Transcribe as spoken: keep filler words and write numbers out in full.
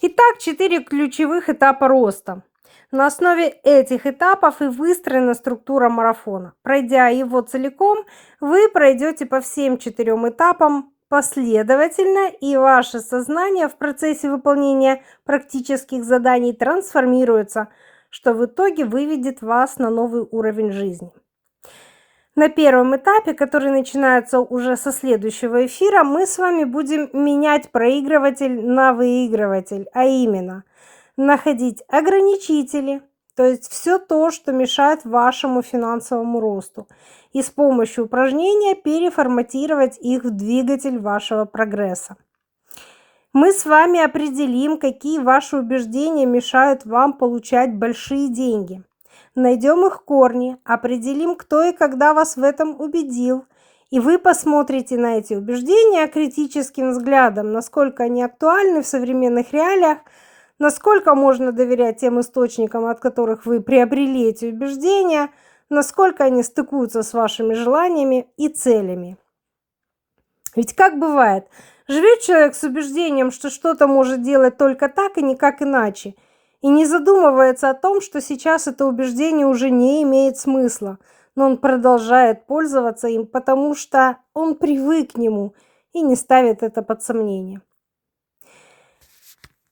Итак, четыре ключевых этапа роста. На основе этих этапов и выстроена структура марафона. Пройдя его целиком, вы пройдете по всем четырем этапам последовательно, и ваше сознание в процессе выполнения практических заданий трансформируется, что в итоге выведет вас на новый уровень жизни. На первом этапе, который начинается уже со следующего эфира, мы с вами будем менять проигрыватель на выигрыватель, а именно находить ограничители, то есть все то, что мешает вашему финансовому росту, и с помощью упражнения переформатировать их в двигатель вашего прогресса. Мы с вами определим, какие ваши убеждения мешают вам получать большие деньги. Найдем их корни, определим, кто и когда вас в этом убедил, и вы посмотрите на эти убеждения критическим взглядом, насколько они актуальны в современных реалиях, насколько можно доверять тем источникам, от которых вы приобрели эти убеждения, насколько они стыкуются с вашими желаниями и целями. Ведь как бывает, живет человек с убеждением, что что-то может делать только так и никак иначе, и не задумывается о том, что сейчас это убеждение уже не имеет смысла, но он продолжает пользоваться им, потому что он привык к нему и не ставит это под сомнение.